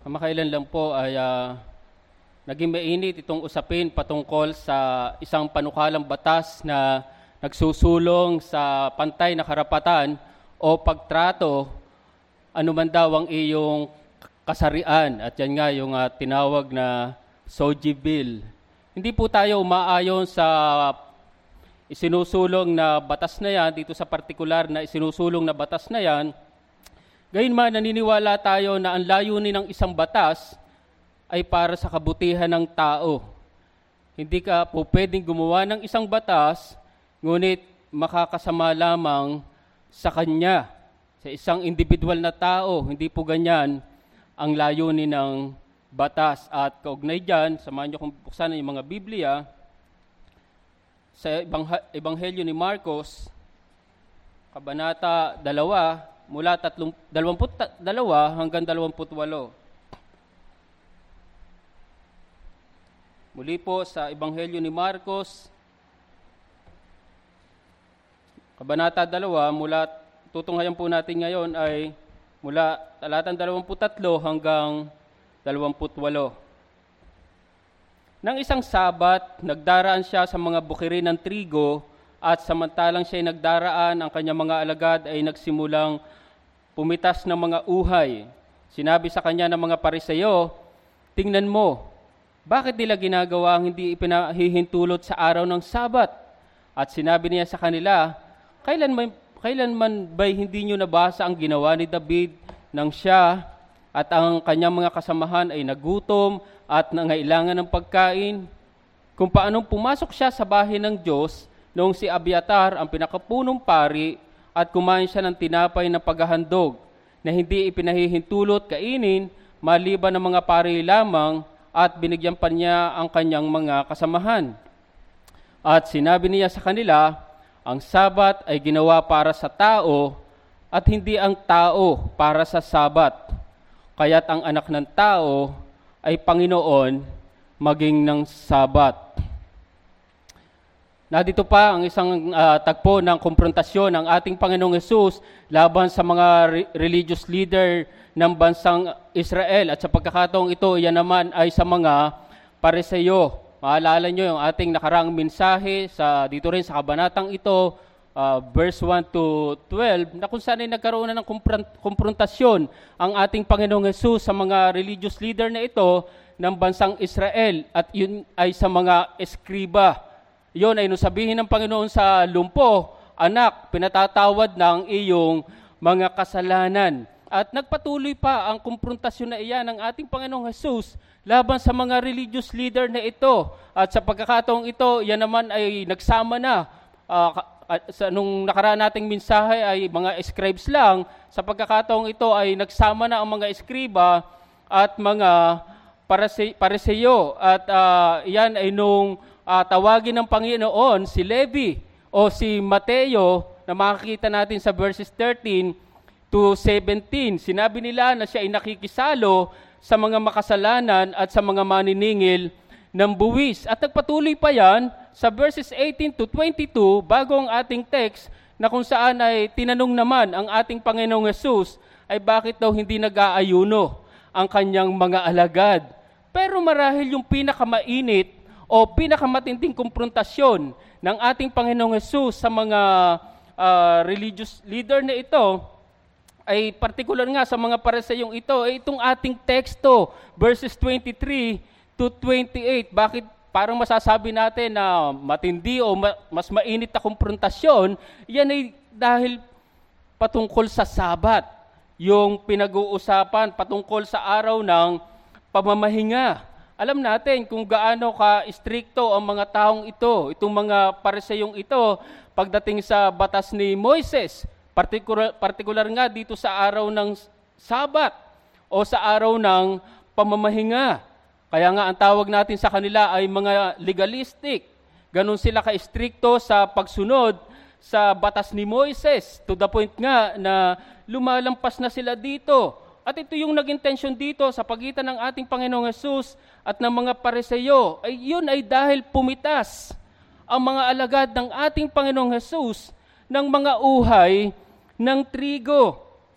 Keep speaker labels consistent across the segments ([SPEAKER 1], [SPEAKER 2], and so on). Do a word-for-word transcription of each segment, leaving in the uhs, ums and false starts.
[SPEAKER 1] Kamakailan lang po ay uh, naging mainit itong usapin patungkol sa isang panukalang batas na nagsusulong sa pantay na karapatan o pagtrato anuman daw ang iyong kasarian. At yan nga yung uh, tinawag na Soji Bill. Hindi po tayo umaayon sa isinusulong na batas na yan, dito sa partikular na isinusulong na batas na yan. Gayunman, naniniwala tayo na ang layunin ng isang batas ay para sa kabutihan ng tao. Hindi ka po pwedeng gumawa ng isang batas, ngunit makakasama lamang sa kanya, sa isang individual na tao. Hindi po ganyan ang layunin ng batas. At kaugnay dyan, samahan niyo kung buksan yung mga Biblia, sa Ebanghelyo ni Marcos, Kabanata dalawa, mula tatlong, dalawamput dalawa hanggang dalawamput walo. Muli po sa Ebanghelyo ni Marcos, Kabanata dalawa, mula, tutunghayan po natin ngayon ay mula talatang dalawamput tatlo hanggang dalawamput walo. Nang isang Sabat, nagdaraan siya sa mga bukirin ng trigo, at samantalang siya ay nagdaraan, ang kanyang mga alagad ay nagsimulang pumitas ng mga uhay. Sinabi sa kanya ng mga Pariseo, "Tingnan mo, bakit nila ginagawa ang hindi ipinahihintulot sa araw ng Sabat?" At sinabi niya sa kanila, Kailan man, kailan man ba'y hindi nyo nabasa ang ginawa ni David nang siya at ang kanyang mga kasamahan ay nagutom at nangailangan ng pagkain? Kung paanong pumasok siya sa bahay ng Diyos noong si Abiatar ang pinakapunong pari at kumain siya ng tinapay na paghahandog na hindi ipinahihintulot kainin maliban ng mga pari lamang, at binigyan pa niya ang kanyang mga kasamahan. At sinabi niya sa kanila, ang Sabat ay ginawa para sa tao at hindi ang tao para sa Sabat. Kaya't ang anak ng tao ay Panginoon maging ng Sabat. Nadito pa ang isang uh, tagpo ng komprontasyon ng ating Panginoong Hesus laban sa mga re- religious leader ng bansang Israel. At sa pagkakataong ito, yan naman ay sa mga Pariseo. Maalala nyo yung ating nakaraang mensahe sa, dito rin sa kabanatang ito, uh, verse one to twelve, na kung saan ay nagkaroon na ng kumpr- komprontasyon ang ating Panginoong Hesus sa mga religious leader na ito ng bansang Israel. At yun ay sa mga eskriba. Yun ay sabihin ng Panginoon sa lumpo, anak, pinatatawad ng iyong mga kasalanan. At nagpatuloy pa ang kumprontasyon na iyan ng ating Panginoong Hesus laban sa mga religious leader na ito. At sa pagkakataong ito, yan naman ay nagsama na. Uh, sa, nung nakaraan nating mensahe ay mga scribes lang. Sa pagkakataong ito ay nagsama na ang mga eskriba at mga Pariseo. At uh, yan ay nung Uh, tawagin ng Panginoon si Levi o si Mateo na makikita natin sa verses thirteen to seventeen. Sinabi nila na siya ay nakikisalo sa mga makasalanan at sa mga maniningil ng buwis. At nagpatuloy pa yan sa verses eighteen to twenty-two bago ang ating text na kung saan ay tinanong naman ang ating Panginoong Hesus ay bakit daw hindi nag-aayuno ang kanyang mga alagad. Pero marahil yung pinakamainit o pinakamatinding komprontasyon ng ating Panginoong Hesus sa mga uh, religious leader na ito ay particular nga sa mga Pariseyong ito, ay itong ating teksto, verses twenty-three to twenty-eight. Bakit parang masasabi natin na matindi o ma- mas mainit na komprontasyon? Yan ay dahil patungkol sa Sabat, yung pinag-uusapan patungkol sa araw ng pamamahinga. Alam natin kung gaano ka-stricto ang mga taong ito, itong mga Pariseyong ito, pagdating sa batas ni Moises, partikular, partikular nga dito sa araw ng Sabat o sa araw ng pamamahinga. Kaya nga ang tawag natin sa kanila ay mga legalistic. Ganon sila ka-stricto sa pagsunod sa batas ni Moises, to the point nga na lumalampas na sila dito. At ito yung naging tension dito sa pagitan ng ating Panginoong Hesus at ng mga Pariseo. Ay yun ay dahil pumitas ang mga alagad ng ating Panginoong Hesus ng mga uhay ng trigo.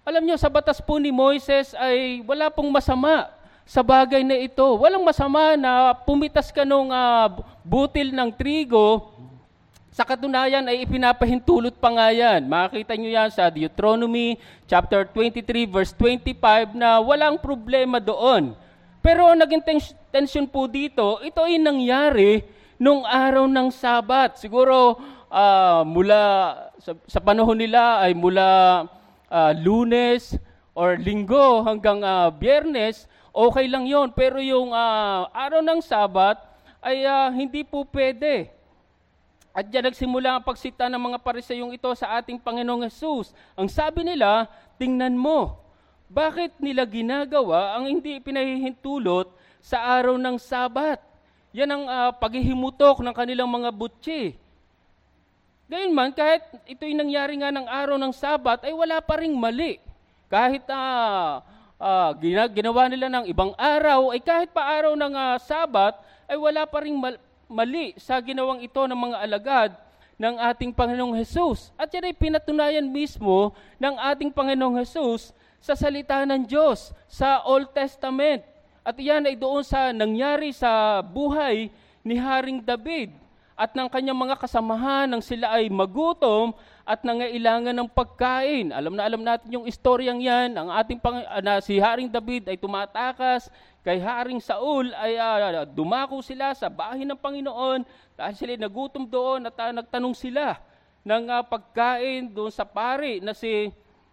[SPEAKER 1] Alam nyo, sa batas po ni Moises ay wala pong masama sa bagay na ito. Walang masama na pumitas ka nung uh, butil ng trigo, sa katunayan ay ipinapahintulot pa nga yan. Makikita nyo yan sa Deuteronomy chapter twenty-three verse twenty-five na walang problema doon. Pero naging tens- tension po dito, ito ay nangyari nung araw ng Sabat. Siguro uh, mula sa, sa panahon nila ay mula uh, Lunes or Linggo hanggang uh, Biyernes, okay lang yon. Pero yung uh, araw ng Sabat ay uh, hindi po pwede. At diyan nagsimula ang pagsita ng mga Pariseyong ito sa ating Panginoong Hesus. Ang sabi nila, tingnan mo, bakit nila ginagawa ang hindi pinahihintulot sa araw ng Sabat? Yan ang uh, paghihimutok ng kanilang mga butsi. Gayunman, kahit ito'y nangyari nga ng araw ng Sabat, ay wala pa ring mali. Kahit uh, uh, ginawa nila ng ibang araw, ay kahit pa araw ng uh, Sabat, ay wala pa ring mal- mali sa ginawang ito ng mga alagad ng ating Panginoong Hesus. At yan ay pinatunayan mismo ng ating Panginoong Hesus sa salita ng Diyos, sa Old Testament. At yan ay doon sa nangyari sa buhay ni Haring David at ng kanyang mga kasamahan nang sila ay magutom at nangailangan ng pagkain. Alam na alam natin yung istoryang yan. Ang ating pang, na si Haring David ay tumatakas kay Haring Saul, ay uh, dumako sila sa bahay ng Panginoon dahil sila nagutom doon at uh, nagtanong sila ng uh, pagkain doon sa pari na si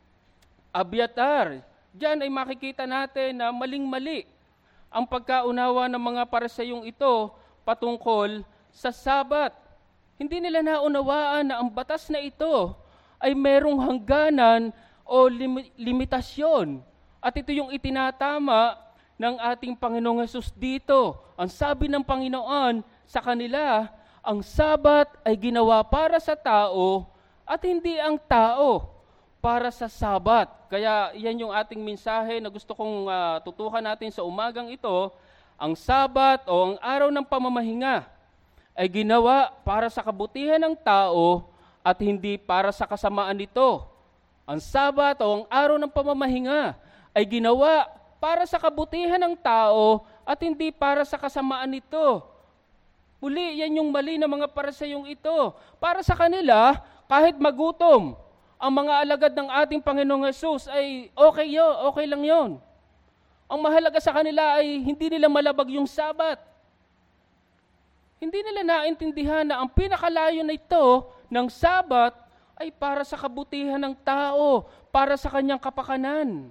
[SPEAKER 1] Abiatar. Diyan ay makikita natin na maling-mali ang pagkaunawa ng mga Pariseyong ito patungkol sa Sabat. Hindi nila naunawaan na ang batas na ito ay merong hangganan o lim- limitasyon. At ito yung itinatama ng ating Panginoong Hesus dito. Ang sabi ng Panginoon sa kanila, ang Sabat ay ginawa para sa tao at hindi ang tao para sa Sabat. Kaya yan yung ating mensahe na gusto kong uh, tutukan natin sa umagang ito. Ang Sabat o ang araw ng pamamahinga ay ginawa para sa kabutihan ng tao at hindi para sa kasamaan nito. Ang Sabat o ang araw ng pamamahinga ay ginawa para sa kabutihan ng tao at hindi para sa kasamaan nito. Muli, yan yung mali ng mga Pariseyong ito. Para sa kanila, kahit magutom, ang mga alagad ng ating Panginoong Hesus ay okay yo, okay lang yon. Ang mahalaga sa kanila ay hindi nila malabag yung Sabat. Hindi nila naintindihan na ang pinakalayo na ito ng Sabat ay para sa kabutihan ng tao, para sa kanyang kapakanan.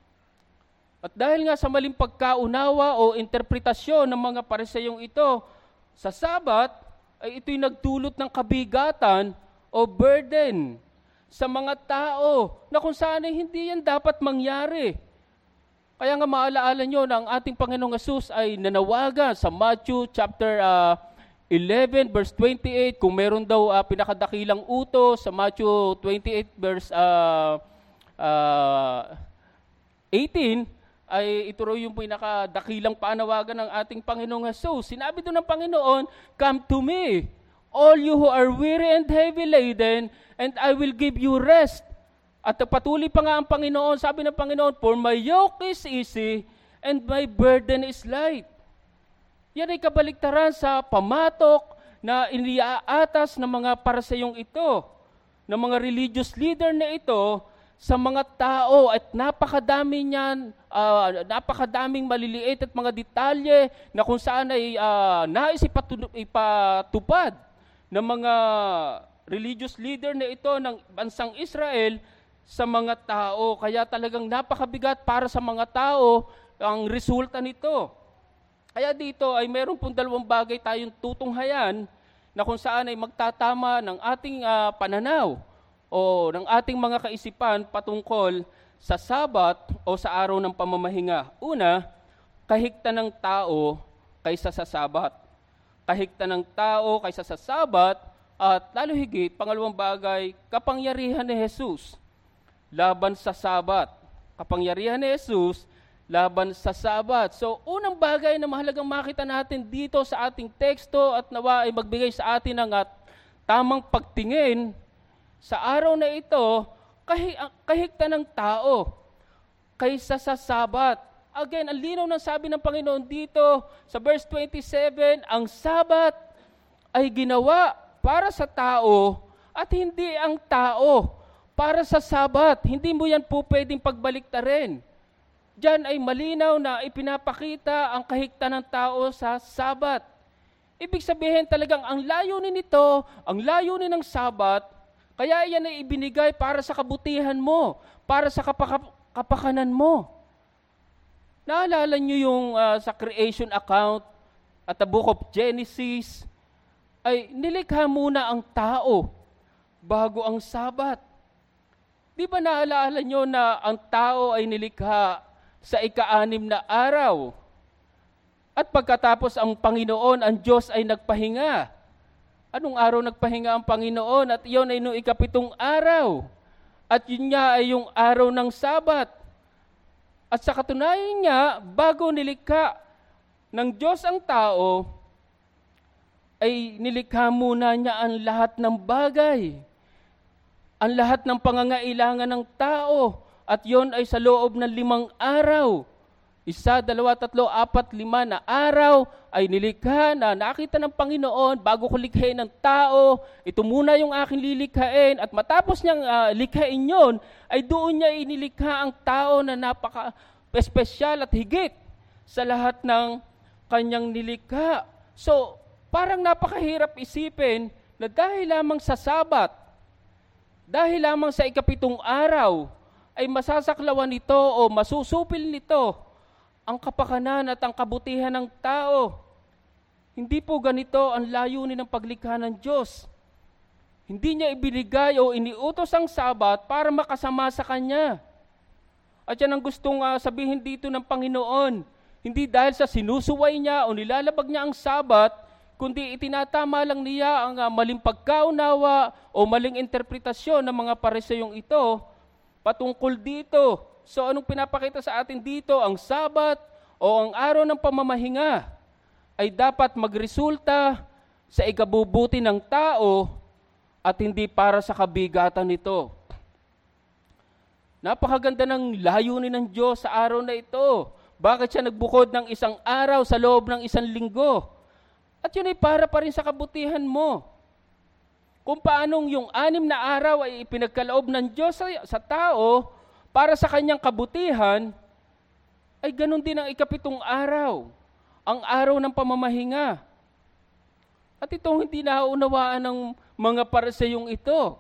[SPEAKER 1] At dahil nga sa maling pagkaunawa o interpretasyon ng mga Pariseyong ito, sa Sabat ay ito'y nagdulot ng kabigatan o burden sa mga tao na kung saan ay hindi yan dapat mangyari. Kaya nga maalaala nyo na ang ating Panginoong Hesus ay nanawagan sa Matthew chapter uh, eleven verse twenty-eight, kung meron daw uh, pinakadakilang utos sa Matthew twenty-eight verse uh, uh, eighteen, ay ito raw yung pinakadakilang panawagan ng ating Panginoong Hesus. Sinabi doon ng Panginoon, come to me, all you who are weary and heavy laden, and I will give you rest. At patuloy pa nga ang Panginoon, sabi ng Panginoon, for my yoke is easy and my burden is light. Yan ay kabaliktaran sa pamatok na iniaatas ng mga Pariseyong ito, ng mga religious leader na ito, sa mga tao at napakadami niyan, uh, napakadaming maliliit at mga detalye na kung saan ay uh, nais ipatu- ipatupad ng mga religious leader na ito ng bansang Israel sa mga tao. Kaya talagang napakabigat para sa mga tao ang resulta nito. Kaya dito ay meron pong dalawang bagay tayong tutunghayan na kung saan ay magtatama ng ating uh, pananaw o ng ating mga kaisipan patungkol sa Sabat o sa araw ng pamamahinga. Una, kahigtan ng tao kaysa sa Sabat. Kahigtan ng tao kaysa sa Sabat at lalo higit, pangalawang bagay, kapangyarihan ni Jesus laban sa Sabat. Kapangyarihan ni Jesus laban sa Sabat. So, unang bagay na mahalagang makita natin dito sa ating teksto at nawa ay magbigay sa atin ng at tamang pagtingin sa araw na ito, kahi, kahigta ng tao kaysa sa Sabat. Again, ang linaw ng sabi ng Panginoon dito sa verse twenty-seven, ang Sabat ay ginawa para sa tao at hindi ang tao para sa Sabat. Hindi mo yan po pwedeng pagbaliktarin. Diyan ay malinaw na ipinapakita ang kahigta ng tao sa Sabat. Ibig sabihin talagang ang layunin nito, ang layunin ng Sabat, kaya yan ay ibinigay para sa kabutihan mo, para sa kapaka- kapakanan mo. Naalala niyo yung uh, sa creation account at the book of Genesis, ay nilikha muna ang tao bago ang Sabat. Di ba naalala niyo na ang tao ay nilikha sa ika-anim na araw? At pagkatapos ang Panginoon, ang Diyos ay nagpahinga. Anong araw nagpahinga ang Panginoon? At iyon ay noong ikapitong araw. At yun nga ay yung araw ng Sabat. At sa katunayan niya, bago nilikha ng Diyos ang tao, ay nilikha muna niya ang lahat ng bagay. Ang lahat ng pangangailangan ng tao. At yon ay sa loob ng limang araw. Isa, dalawa, tatlo, apat, lima na araw ay nilikha na nakita ng Panginoon bago ko likhain ng tao. Ito muna yung aking lilikhain. At matapos niyang uh, likhain yon, ay doon niya inilikha ang tao na napaka-espesyal at higit sa lahat ng kanyang nilikha. So, parang napakahirap isipin na dahil lamang sa Sabat, dahil lamang sa ikapitong araw, ay masasaklawan nito o masusupil nito ang kapakanan at ang kabutihan ng tao. Hindi po ganito ang layunin ng paglikha ng Diyos. Hindi niya ibinigay o iniutos ang Sabat para makasama sa Kanya. At yan ang gustong uh, sabihin dito ng Panginoon. Hindi dahil sa sinusuway niya o nilalabag niya ang Sabat, kundi itinatama lang niya ang uh, maling pagkaunawa o maling interpretasyon ng mga Pariseyong ito patungkol dito. So anong pinapakita sa atin dito? Ang Sabat o ang araw ng pamamahinga ay dapat magresulta sa ikabubuti ng tao at hindi para sa kabigatan nito. Napakaganda ng layunin ng Diyos sa araw na ito. Bakit siya nagbukod ng isang araw sa loob ng isang linggo? At yun ay para pa rin sa kabutihan mo. Kung paanong yung anim na araw ay ipinagkaloob ng Diyos sa, sa tao para sa kanyang kabutihan, ay ganun din ang ikapitong araw, ang araw ng pamamahinga. At itong hindi naunawaan ng mga Pariseyong ito.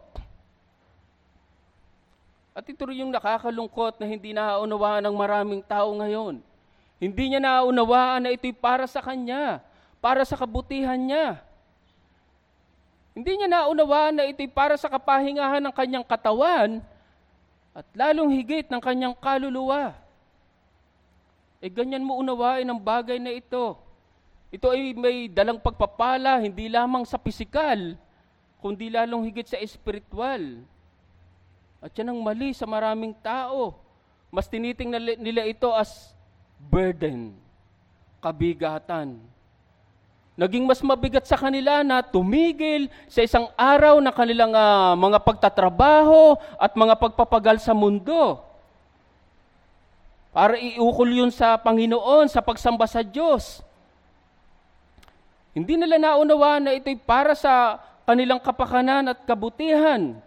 [SPEAKER 1] At ito rin yung nakakalungkot na hindi naunawaan ng maraming tao ngayon. Hindi niya naunawaan na ito'y para sa kanya, para sa kabutihan niya. Hindi niya naunawaan na ito'y para sa kapahingahan ng kanyang katawan at lalong higit ng kanyang kaluluwa. E ganyan mo unawain ang bagay na ito. Ito ay may dalang pagpapala, hindi lamang sa pisikal, kundi lalong higit sa espiritual. At yan ang mali sa maraming tao. Mas tinitingnan nila ito as burden, kabigatan. Naging mas mabigat sa kanila na tumigil sa isang araw na kanilang uh, mga pagtatrabaho at mga pagpapagal sa mundo. Para iukol yun sa Panginoon, sa pagsamba sa Diyos. Hindi nila naunawaan na ito'y para sa kanilang kapakanan at kabutihan.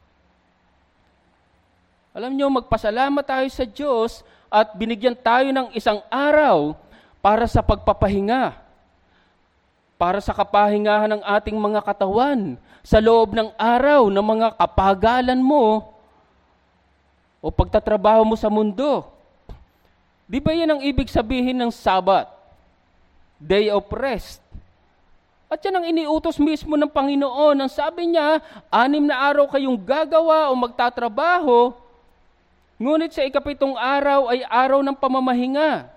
[SPEAKER 1] Alam nyo, magpasalamat tayo sa Diyos at binigyan tayo ng isang araw para sa pagpapahinga. Para sa kapahingahan ng ating mga katawan, sa loob ng araw ng mga kapagalan mo o pagtatrabaho mo sa mundo. Di ba yan ang ibig sabihin ng Sabat? Day of rest. At yan ang iniutos mismo ng Panginoon. Ang sabi niya, anim na araw kayong gagawa o magtatrabaho, ngunit sa ikapitong araw ay araw ng pamamahinga.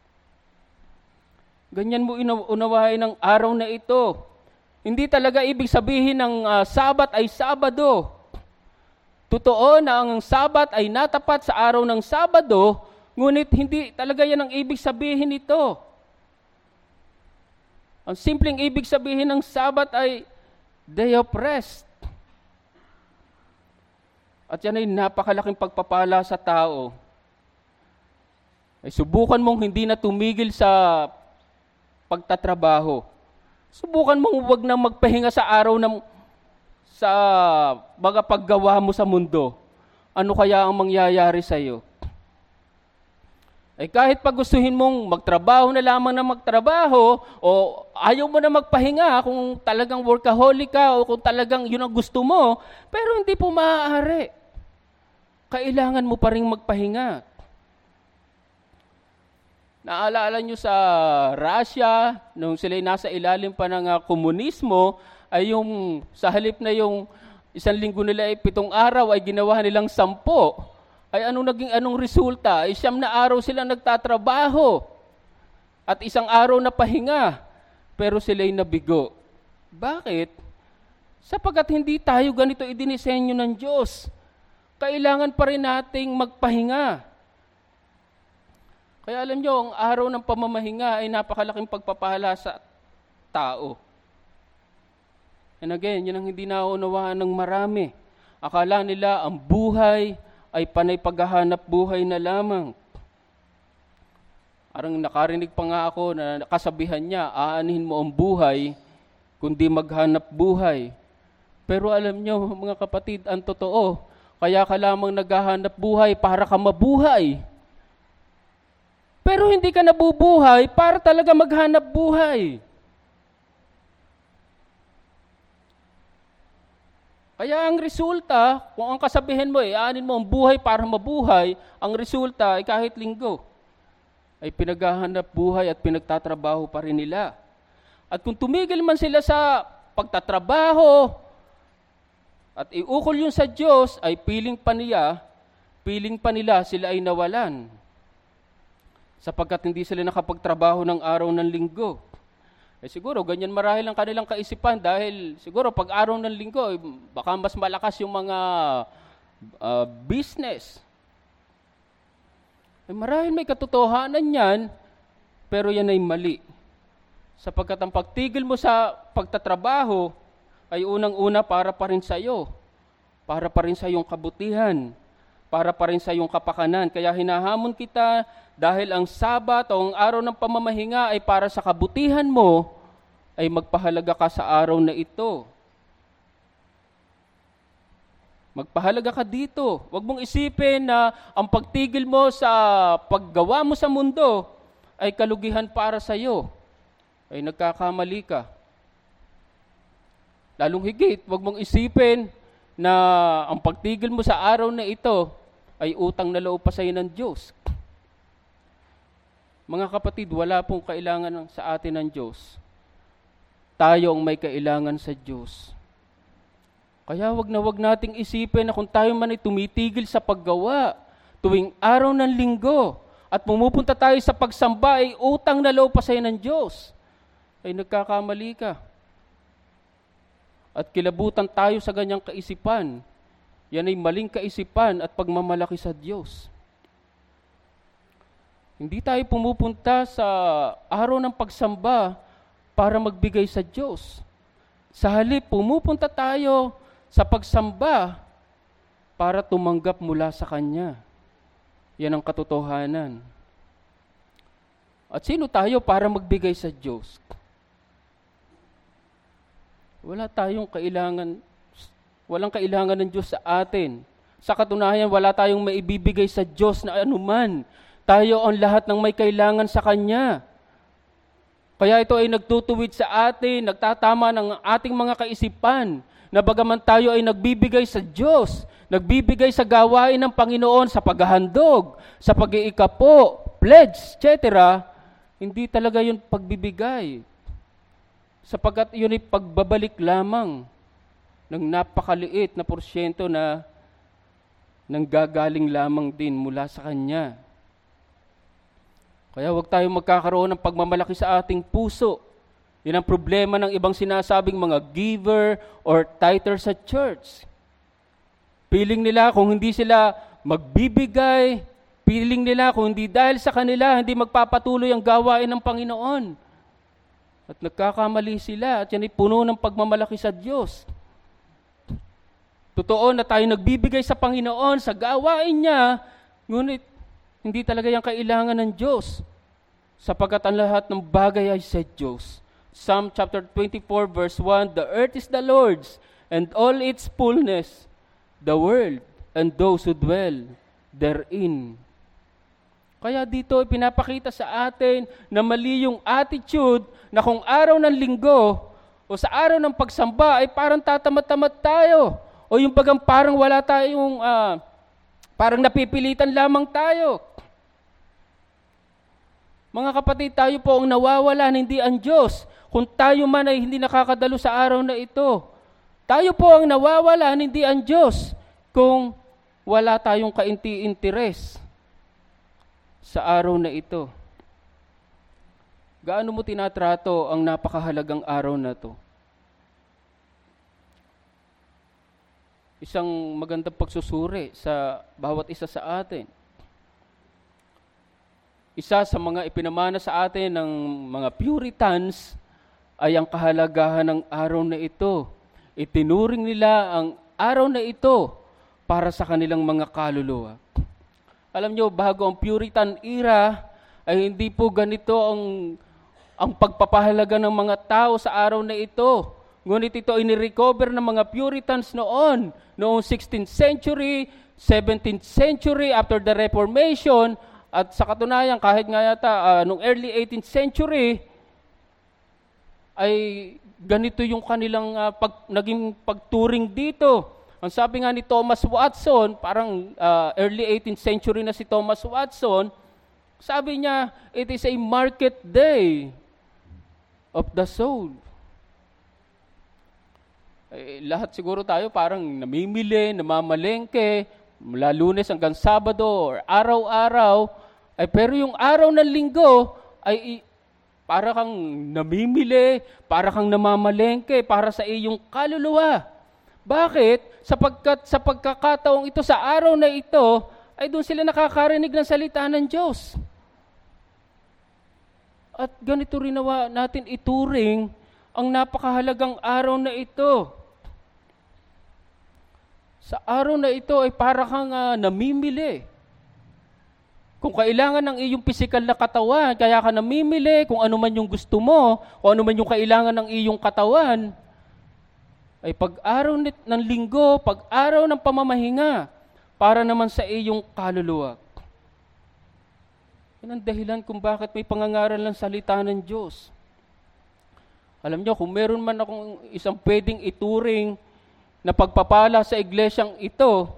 [SPEAKER 1] Ganyan mo unawain ang araw na ito. Hindi talaga ibig sabihin ng uh, Sabat ay Sabado. Totoo na ang Sabat ay natapat sa araw ng Sabado, ngunit hindi talaga yan ang ibig sabihin nito. Ang simpleng ibig sabihin ng Sabat ay day of rest. At yan ay napakalaking pagpapala sa tao. Ay subukan mong hindi na tumigil sa pagtatrabaho. Subukan mong huwag na magpahinga sa araw ng sa mga paggawa mo sa mundo. Ano kaya ang mangyayari sa iyo? Ay kahit pag gustuhin mong magtrabaho na lamang na magtrabaho o ayaw mo na magpahinga kung talagang workaholic ka o kung talagang yun ang gusto mo, pero hindi po maaari. Kailangan mo pa rin magpahinga. Naalala nyo sa Russia, nung sila'y nasa ilalim pa ng uh, komunismo, ay yung sa halip na yung isang linggo nila ay pitong araw ay ginawa nilang sampo. Ay anong naging anong resulta? Ay siyam na araw sila nagtatrabaho at isang araw na pahinga, pero sila'y nabigo. Bakit? Sapagkat hindi tayo ganito idinisenyo ng Diyos. Kailangan pa rin nating magpahinga. Kaya alam nyo, ang araw ng pamamahinga ay napakalaking pagpapala sa tao. And again, yun ang hindi naunawaan ng marami. Akala nila ang buhay ay panay paghahanap buhay na lamang. Arang nakarinig pa nga ako na kasabihan niya, aanhin mo ang buhay, kundi maghanap buhay. Pero alam nyo, mga kapatid, ang totoo, kaya ka lamang naghahanap buhay para ka mabuhay. Pero hindi ka nabubuhay para talaga maghanap buhay. Kaya ang resulta, kung ang kasabihin mo, eh, aanin mo ang buhay para mabuhay, ang resulta ay kahit linggo, ay pinaghahanap buhay at pinagtatrabaho pa rin nila. At kung tumigil man sila sa pagtatrabaho at iukol yun sa Diyos, ay piling pa niya, piling pa nila sila ay nawalan. Sapagkat hindi sila nakapagtrabaho ng araw ng linggo. Eh siguro, ganyan marahil ang kanilang kaisipan dahil siguro pag araw ng linggo, eh, baka mas malakas yung mga uh, business. Eh, marahil may katotohanan yan, pero yan ay mali. Sapagkat ang pagtigil mo sa pagtatrabaho ay unang-una para pa rin sa iyo, para pa rin sa iyong kabutihan, para pa rin sa iyong kapakanan. Kaya hinahamon kita dahil ang Sabat o ang araw ng pamamahinga ay para sa kabutihan mo, ay magpahalaga ka sa araw na ito. Magpahalaga ka dito. Huwag mong isipin na ang pagtigil mo sa paggawa mo sa mundo ay kalugihan para sa iyo. Ay nagkakamali ka. Lalong higit, huwag mong isipin na ang pagtigil mo sa araw na ito ay utang na loob pa sa iyo ng Diyos. Mga kapatid, wala pong kailangan sa atin ng Diyos. Tayo ang may kailangan sa Diyos. Kaya wag na wag nating isipin na kung tayo man ay tumitigil sa paggawa tuwing araw ng linggo at pumupunta tayo sa pagsamba ay utang na loob pa sa iyo ng Diyos, ay nagkakamali ka. At kilabutan tayo sa ganyang kaisipan. Yan ay maling kaisipan at pagmamalaki sa Diyos. Hindi tayo pumupunta sa araw ng pagsamba para magbigay sa Diyos. Sa halip, pumupunta tayo sa pagsamba para tumanggap mula sa Kanya. Yan ang katotohanan. At sino tayo para magbigay sa Diyos? Wala tayong kailangan, walang kailangan ng Diyos sa atin. Sa katunayan, wala tayong maibibigay sa Diyos na anuman. Tayo ang lahat ng may kailangan sa Kanya. Kaya ito ay nagtutuwid sa atin, nagtatama ng ating mga kaisipan, na bagaman tayo ay nagbibigay sa Diyos, nagbibigay sa gawain ng Panginoon sa paghahandog, sa pag-iikapo, pledge, et cetera, hindi talaga yun pagbibigay. Sapagkat yun ay pagbabalik lamang ng napakaliit na porsyento na nanggagaling lamang din mula sa Kanya. Kaya huwag tayong magkakaroon ng pagmamalaki sa ating puso. Yan ang problema ng ibang sinasabing mga giver or tither sa church. Piling nila kung hindi sila magbibigay, piling nila kung hindi dahil sa kanila, hindi magpapatuloy ang gawain ng Panginoon. At nagkakamali sila at yan ay puno ng pagmamalaki sa Diyos. Totoo na tayo nagbibigay sa Panginoon sa gawain niya, ngunit hindi talaga yan kailangan ng Diyos, sapagkat ang lahat ng bagay ay sa Diyos. Psalm chapter twenty-four verse one, "The earth is the Lord's, and all its fullness, the world, and those who dwell therein." Kaya dito ipinapakita sa atin na mali yung attitude na kung araw ng linggo o sa araw ng pagsamba ay parang tatamad-tamad tayo. O yung bagang parang wala tayong, uh, parang napipilitan lamang tayo. Mga kapatid, tayo po ang nawawala, hindi ang Diyos. Kung tayo man ay hindi nakakadalo sa araw na ito, tayo po ang nawawala, hindi ang Diyos. Kung wala tayong kainti-interes sa araw na ito. Gaano mo tinatrato ang napakahalagang araw na to? Isang magandang pagsusuri sa bawat isa sa atin. Isa sa mga ipinamana sa atin ng mga Puritans ay ang kahalagahan ng araw na ito. Itinuring nila ang araw na ito para sa kanilang mga kaluluwa. Alam nyo, bago ang Puritan era, ay hindi po ganito ang, ang pagpapahalaga ng mga tao sa araw na ito. Ngunit ito ay nirecover ng mga Puritans noon, noong sixteenth century, seventeenth century, after the Reformation, at sa katunayan, kahit nga yata uh, noong early eighteenth century, ay ganito yung kanilang uh, pag, naging pagturing dito. Ang sabi nga ni Thomas Watson, parang uh, early eighteenth century na si Thomas Watson, sabi niya, it is a market day of the soul. Eh, lahat siguro tayo parang namimili, namamalengke, mula Lunes hanggang Sabado or araw-araw, ay pero yung araw ng linggo ay para kang namimili, para kang namamalengke, para sa iyong kaluluwa. Bakit? Sapagkat sa pagkakataong ito, sa araw na ito, ay doon sila nakakarinig ng salita ng Diyos. At ganito rin nawa natin ituring ang napakahalagang araw na ito. Sa araw na ito ay para kang uh, namimili. Kung kailangan ng iyong pisikal na katawan, kaya ka namimili kung ano man yung gusto mo, kung ano man yung kailangan ng iyong katawan, ay pag-araw ng linggo, pag-araw ng pamamahinga, para naman sa iyong kaluluwa. Yan ang dahilan kung bakit may pangangaral ng salita ng Diyos. Alam nyo, kung meron man akong isang pwedeng ituring na pagpapala sa iglesyang ito,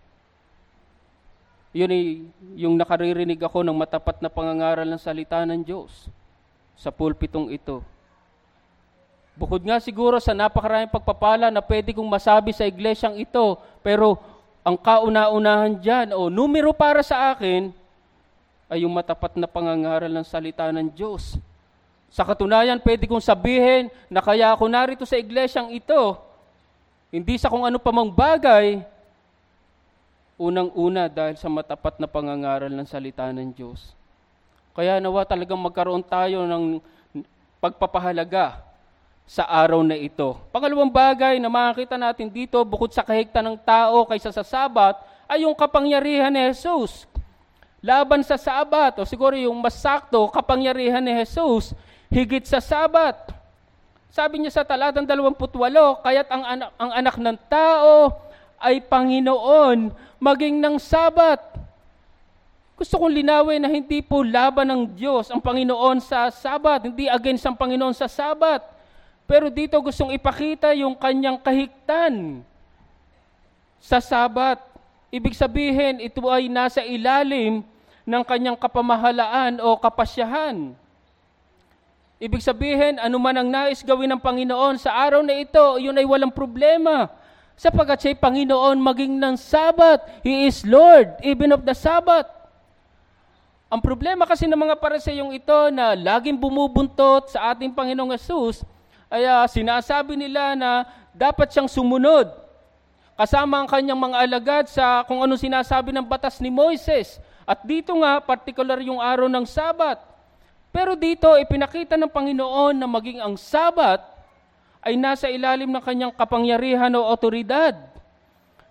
[SPEAKER 1] yun ay yung nakaririnig ako ng matapat na pangangaral ng salita ng Diyos sa pulpitong ito. Bukod nga siguro sa napakaraming pagpapala na pwede kong masabi sa iglesyang ito, pero ang kauna-unahan dyan, o numero para sa akin, ay yung matapat na pangangaral ng salita ng Diyos. Sa katunayan, pwede kong sabihin na kaya ako narito sa iglesyang ito, hindi sa kung ano pa mang bagay, unang-una dahil sa matapat na pangangaral ng salita ng Diyos. Kaya nawa talagang magkaroon tayo ng pagpapahalaga sa araw na ito. Pangalawang bagay na makikita natin dito, bukod sa kahigtan ng tao kaysa sa Sabat, ay yung kapangyarihan ni Jesus. Laban sa Sabat, o siguro yung mas sakto, kapangyarihan ni Jesus, higit sa Sabat. Sabi niya sa talatang dalawampu't walo, kaya't ang anak, ang anak ng tao ay Panginoon maging ng Sabat. Gusto kong linawin na hindi po laban ng Diyos ang Panginoon sa Sabat, hindi against ang Panginoon sa Sabat. Pero dito gustong ipakita yung kanyang kahigtan sa Sabat. Ibig sabihin, ito ay nasa ilalim ng kanyang kapamahalaan o kapasyahan. Ibig sabihin, ano man ang nais gawin ng Panginoon sa araw na ito, yun ay walang problema. Sapagkat siya'y Panginoon maging ng Sabat. He is Lord, even of the Sabbath. Ang problema kasi ng mga Pariseyong ito na laging bumubuntot sa ating Panginoong Hesus, ay uh, sinasabi nila na dapat siyang sumunod. Kasama ang kanyang mga alagad sa kung ano sinasabi ng batas ni Moises. At dito nga, particular yung araw ng Sabat. Pero dito, ipinakita ng Panginoon na maging ang Sabat ay nasa ilalim ng kanyang kapangyarihan o otoridad.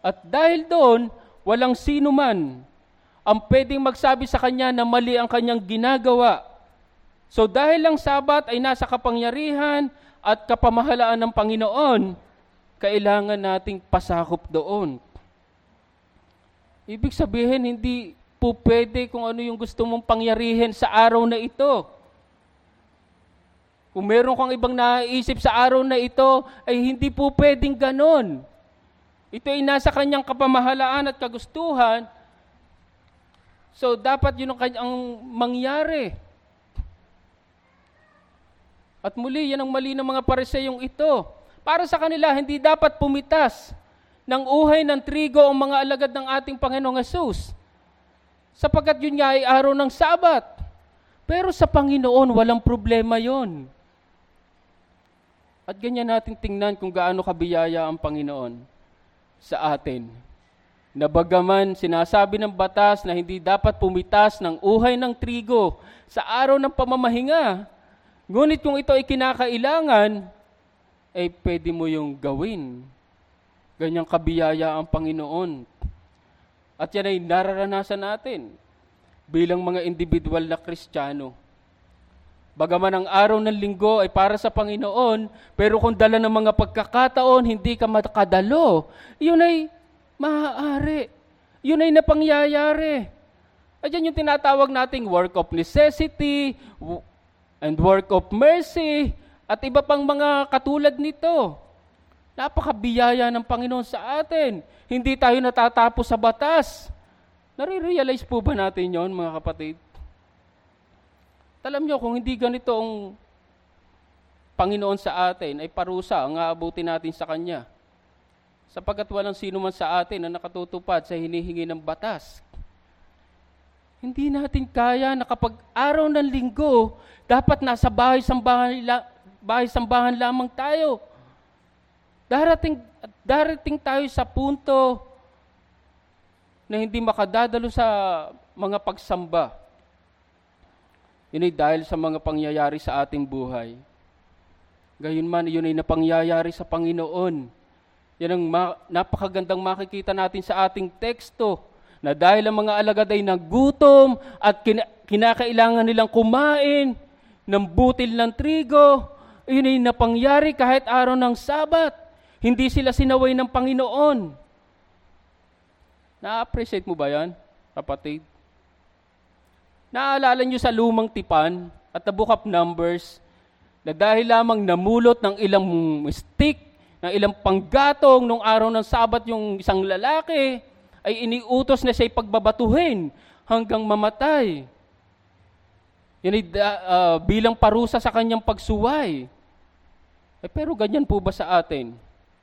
[SPEAKER 1] At dahil doon, walang sino man ang pwedeng magsabi sa kanya na mali ang kanyang ginagawa. So dahil ang Sabat ay nasa kapangyarihan at kapamahalaan ng Panginoon, kailangan nating pasakop doon. Ibig sabihin, hindi po pwede kung ano yung gusto mong pangyarihin sa araw na ito. Kung meron kang ibang naisip sa araw na ito, ay hindi po pwedeng ganon. Ito ay nasa kanyang kapamahalaan at kagustuhan. So, dapat yun ang kanyang mangyari. At muli, yan ang mali ng mga Pariseyong ito. Para sa kanila, hindi dapat pumitas ng uhay ng trigo ang mga alagad ng ating Panginoong Hesus. Sapagkat yun nga ay araw ng Sabat. Pero sa Panginoon, walang problema yon. At ganyan natin tingnan kung gaano kabiyaya ang Panginoon sa atin. Na bagaman sinasabi ng batas na hindi dapat pumitas ng uhay ng trigo sa araw ng pamamahinga, ngunit kung ito ay kinakailangan, ay pwede mo yung gawin. Ganyang kabiyaya ang Panginoon. At yan ay nararanasan natin bilang mga individual na Kristiyano. Bagaman ang araw ng linggo ay para sa Panginoon, pero kung dala ng mga pagkakataon, hindi ka makadalo, yun ay maaari. Yun ay napangyayari. At yan yung tinatawag nating work of necessity and work of mercy at iba pang mga katulad nito. Napakabiyaya ng Panginoon sa atin. Hindi tayo natatapos sa batas. Nare-realize po ba natin yon, mga kapatid? Alam nyo, kung hindi ganito ang Panginoon sa atin, ay parusa ang aabutin natin sa Kanya. Sapagkat walang sino man sa atin na nakatutupad sa hinihingi ng batas. Hindi natin kaya na kapag araw ng linggo, dapat nasa bahay-sambahan, bahay-sambahan lamang tayo. Darating, darating tayo sa punto na hindi makadadalo sa mga pagsamba. Yun ay dahil sa mga pangyayari sa ating buhay. Gayunman, yun ay napangyayari sa Panginoon. Yan ang ma- napakagandang makikita natin sa ating teksto, na dahil ang mga alagad ay nagutom at kin- kinakailangan nilang kumain ng butil ng trigo, yun ay napangyari kahit araw ng Sabat. Hindi sila sinaway ng Panginoon. Na-appreciate mo ba yan, kapatid? Naalala nyo sa lumang tipan at the book of Numbers na dahil lamang namulot ng ilang stick, ng ilang panggatong nung araw ng Sabat yung isang lalaki, ay iniutos na siya'y pagbabatuhin hanggang mamatay. Yan ay uh, bilang parusa sa kanyang pagsuway. Eh, pero ganyan po ba sa atin?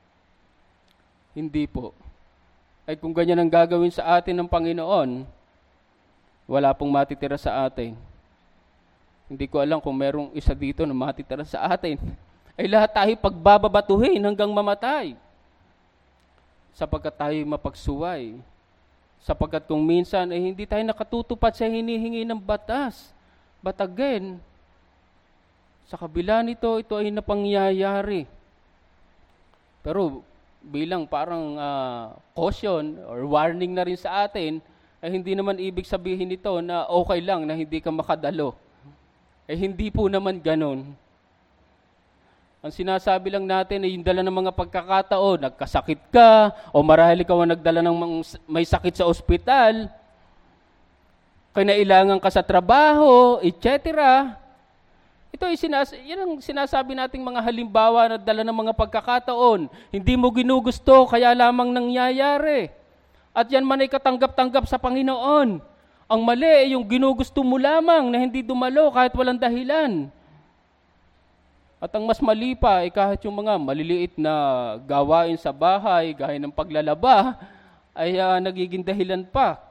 [SPEAKER 1] Hindi po. Ay kung ganyan ang gagawin sa atin ng Panginoon, wala pong matitira sa atin. Hindi ko alam kung merong isa dito na matitira sa atin. Ay lahat tayo pagbababatuhin hanggang mamatay. Sapagkat tayo mapagsuway. Sapagkat kung minsan ay hindi tayo nakatutupad sa hinihingi ng batas. But again, sa kabila nito, ito ay napangyayari. Pero bilang parang uh, caution or warning na rin sa atin, ay hindi naman ibig sabihin nito na okay lang na hindi ka makadalo. Eh hindi po naman ganon. Ang sinasabi lang natin ay yung dala ng mga pagkakataon, nagkasakit ka, o marahil ikaw ang nagdala ng may sakit sa ospital, kinailangan ka sa trabaho, et cetera. Ito ay sinas- yan ang sinasabi nating mga halimbawa na dala ng mga pagkakataon. Hindi mo ginugusto, kaya lamang nangyayari. At yan man ay katanggap-tanggap sa Panginoon. Ang mali ay yung ginugusto mo lamang na hindi dumalo kahit walang dahilan. At ang mas mali pa ay kahit yung mga maliliit na gawain sa bahay, gaya ng paglalaba, ay uh, nagiging dahilan pa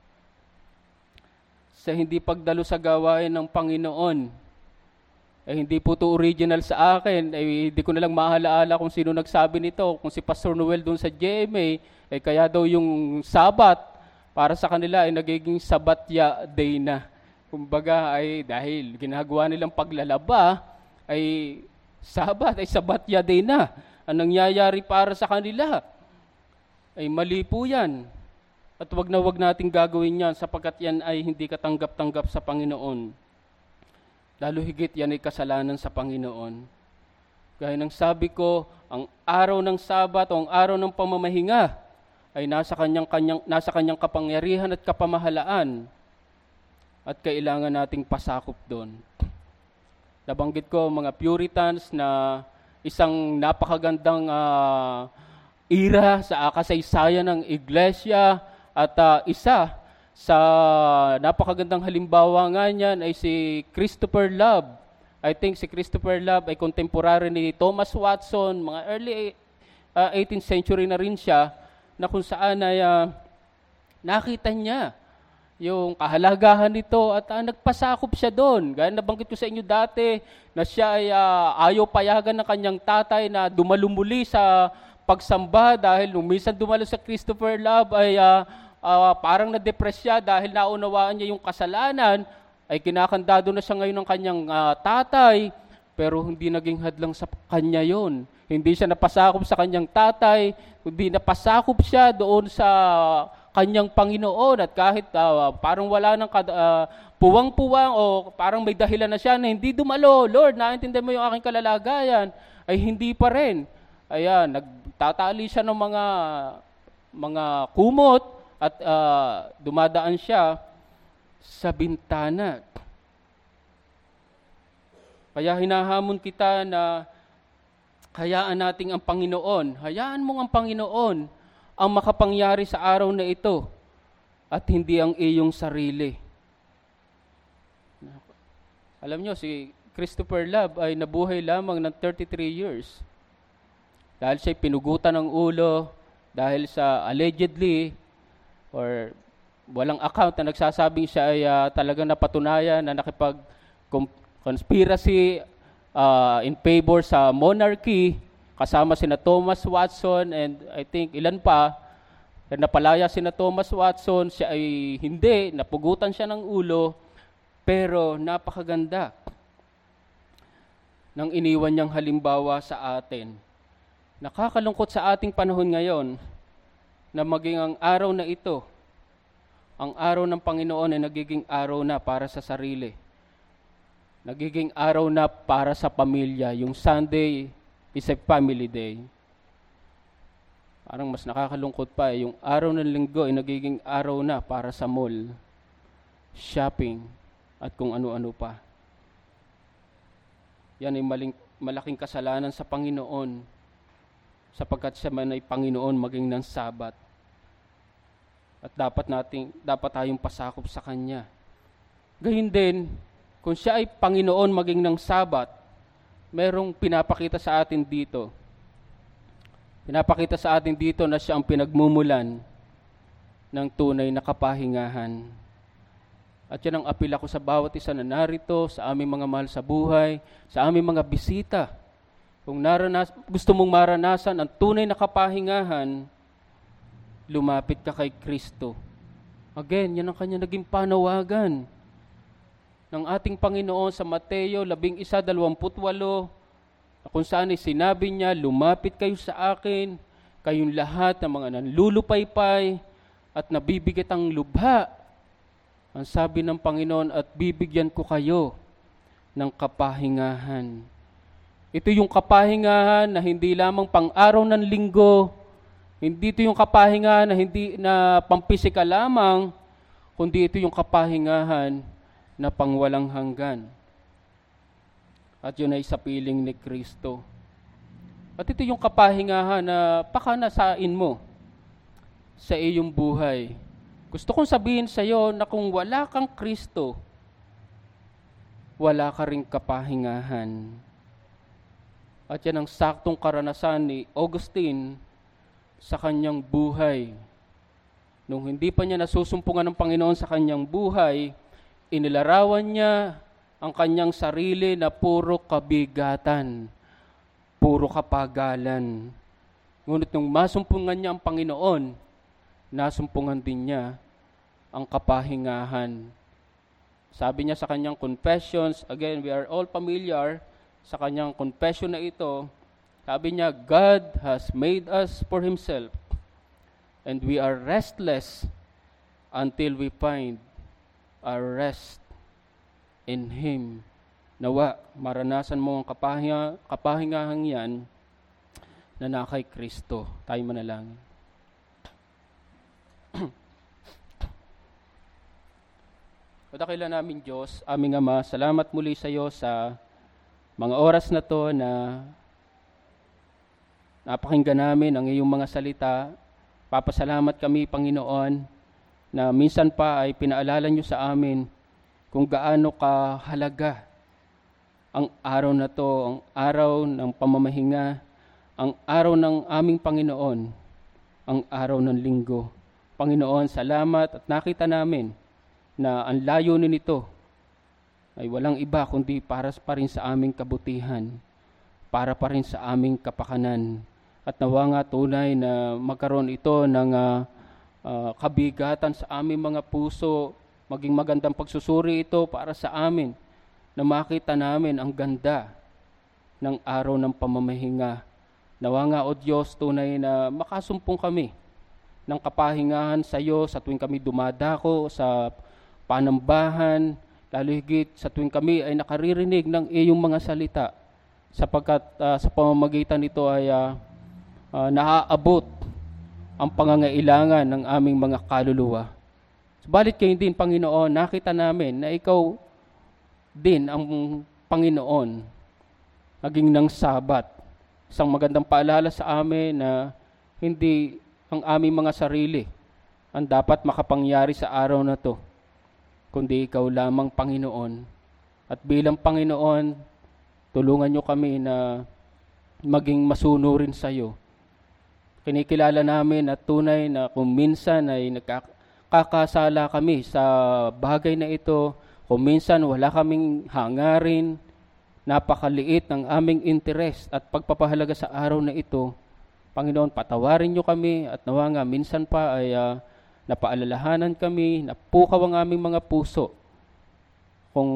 [SPEAKER 1] sa hindi pagdalo sa gawain ng Panginoon. Eh, hindi po ito original sa akin. Eh, hindi ko nalang maalaala kung sino nagsabi nito. Kung si Pastor Noel doon sa G M A, eh, kaya daw yung Sabat, para sa kanila ay nagiging Sabatya Day na. Kumbaga ay dahil ginagawa nilang paglalaba, ay Sabat, ay Sabatya Day na. Ang nangyayari para sa kanila. ay mali po yan. At wag na wag nating gagawin yan sapagkat yan ay hindi katanggap-tanggap sa Panginoon. Lalo higit yan ay kasalanan sa Panginoon. Gaya ng sabi ko, ang araw ng Sabat o ang araw ng pamamahinga ay nasa kanyang, kanyang, nasa kanyang kapangyarihan at kapamahalaan. At kailangan nating pasakop doon. Nabanggit ko mga Puritans na isang napakagandang uh, era sa kasaysayan ng iglesia at uh, isa sa napakagandang halimbawa nga niyan ay si Christopher Love. I think si Christopher Love ay contemporary ni Thomas Watson, mga early uh, eighteenth century na rin siya, na kung saan ay uh, nakita niya yung kahalagahan nito at uh, nagpasakop siya doon. Gaya nabanggit ko sa inyo dati na siya ay uh, ayaw payagan ng kanyang tatay na dumalumuli sa pagsamba dahil nung minsan dumalo sa Christopher Love ay uh, uh, parang na-depress siya dahil naunawaan niya yung kasalanan, ay kinakandado na siya ngayon ng kanyang uh, tatay, pero hindi naging hadlang sa kanya yon. Hindi siya napasakop sa kanyang tatay, hindi napasakop siya doon sa kanyang Panginoon at kahit uh, parang wala nang uh, puwang-puwang o parang may dahilan na siya na hindi dumalo, Lord, naintindihan mo yung aking kalalagayan, ay hindi pa rin. Ayan, nagtatali siya ng mga mga kumot at uh, dumadaan siya sa bintana. Kaya hinahamon kita na hayaan nating ang Panginoon, hayaan mong ang Panginoon ang makapangyari sa araw na ito at hindi ang iyong sarili. Alam nyo, si Christopher Love ay nabuhay lamang ng thirty-three years. Dahil siya'y pinugutan ng ulo, dahil sa allegedly, or walang account na nagsasabing siya ay uh, talagang napatunayan na nakipag-conspiracy uh, in favor sa monarchy, kasama sina Thomas Watson and I think ilan pa, napalaya sina Thomas Watson, siya ay hindi, napugutan siya ng ulo, pero napakaganda ng iniwan niyang halimbawa sa atin. Nakakalungkot sa ating panahon ngayon na maging ang araw na ito, ang araw ng Panginoon ay nagiging araw na para sa sarili. Nagiging araw na para sa pamilya. Yung Sunday is a family day. Parang mas nakakalungkot pa eh. Yung araw ng linggo ay nagiging araw na para sa mall, shopping, at kung ano-ano pa. Yan ay maling, malaking kasalanan sa Panginoon sapagkat siya man ay Panginoon maging ng Sabat. At dapat nating dapat tayong pasakop sa Kanya. Gayun din, kung siya ay Panginoon maging ng Sabat, merong pinapakita sa atin dito. Pinapakita sa atin dito na siya ang pinagmumulan ng tunay na kapahingahan. At yan ang apil ako sa bawat isa na narito, sa aming mga mahal sa buhay, sa aming mga bisita. Kung naranas, gusto mong maranasan ang tunay na kapahingahan, lumapit ka kay Kristo. Again, yan ang kanya naging panawagan ng ating Panginoon sa Mateo labing isa dalawamput walo, kung saan ay sinabi niya, lumapit kayo sa akin, kayong lahat ng mga nanlulupaypay at nabibigat ang lubha. Ang sabi ng Panginoon, at bibigyan ko kayo ng kapahingahan. Ito yung kapahingahan na hindi lamang pang-araw ng linggo, hindi ito yung kapahingahan na hindi na pampisikal lamang, kundi ito yung kapahingahan na pangwalang hanggan. At yun ay sa piling ni Kristo. At ito yung kapahingahan na pakanasain mo sa iyong buhay. Gusto kong sabihin sa iyo na kung wala kang Kristo, wala ka ring kapahingahan. At yan ang saktong karanasan ni Augustine sa kanyang buhay. Nung hindi pa niya nasusumpungan ng Panginoon sa kanyang buhay, inilarawan niya ang kanyang sarili na puro kabigatan, puro kapagalan. Ngunit nung masumpungan niya ang Panginoon, nasumpungan din niya ang kapahingahan. Sabi niya sa kanyang confessions, again, we are all familiar sa kanyang confession na ito, sabi niya, God has made us for Himself, and we are restless until we find our rest in Him. Nawa, maranasan mo ang kapahinga, kapahingahan yan na na kay Kristo. Tayo manalangin. O dakila namin Diyos, aming Ama, salamat muli sa iyo sa mga oras na to na napakinggan namin ang iyong mga salita. Papasalamat kami, Panginoon, na minsan pa ay pinaalala niyo sa amin kung gaano kahalaga ang araw na to, ang araw ng pamamahinga, ang araw ng aming Panginoon, ang araw ng linggo. Panginoon, salamat at nakita namin na ang layunin nito ay walang iba kundi para pa rin sa aming kabutihan, para pa rin sa aming kapakanan. At nawa nga tunay na magkaroon ito ng uh, uh, kabigatan sa aming mga puso, maging magandang pagsusuri ito para sa amin, na makita namin ang ganda ng araw ng pamamahinga. Nawa nga, O Diyos, tunay na makasumpong kami ng kapahingahan sa iyo sa tuwing kami dumadako sa panambahan, lalo higit sa tuwing kami ay nakaririnig ng iyong mga salita, sapagkat uh, sa pamamagitan nito ay uh, uh, naaabot ang pangangailangan ng aming mga kaluluwa. Subalit kayo din, Panginoon, nakita namin na ikaw din ang Panginoon, naging ng Sabat. Isang magandang paalala sa amin na hindi ang aming mga sarili ang dapat makapangyari sa araw na to, kundi ikaw lamang, Panginoon. At bilang Panginoon, tulungan niyo kami na maging masunurin sa iyo. Kinikilala namin at tunay na kung minsan ay nagkakasala kami sa bagay na ito, kung minsan wala kaming hangarin, napakaliit ng aming interes at pagpapahalaga sa araw na ito, Panginoon, patawarin niyo kami at nawa nga minsan pa ay uh, napaalalahanan kami, napukaw ang aming mga puso kung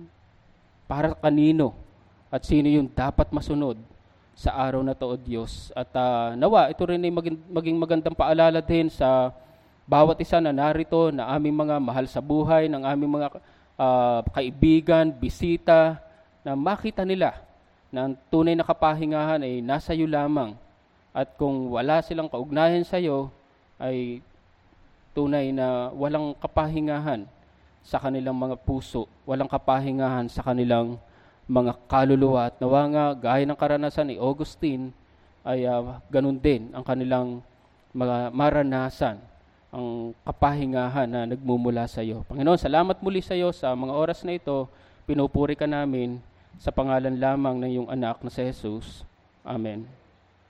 [SPEAKER 1] para kanino at sino yung dapat masunod sa araw na to, O Diyos. At uh, nawa, ito rin ay maging, maging magandang paalala din sa bawat isa na narito, na aming mga mahal sa buhay, ng aming mga uh, kaibigan, bisita, na makita nila na ang tunay na kapahingahan ay nasa iyo lamang. At kung wala silang kaugnayan sa iyo, ay tunay na walang kapahingahan sa kanilang mga puso, walang kapahingahan sa kanilang mga kaluluwa. At nawa nga, gaya ng karanasan ni Augustine, ay uh, ganun din ang kanilang mga maranasan, ang kapahingahan na nagmumula sa iyo. Panginoon, salamat muli sa iyo sa mga oras na ito. Pinupuri ka namin sa pangalan lamang ng iyong anak na si Jesus. Amen.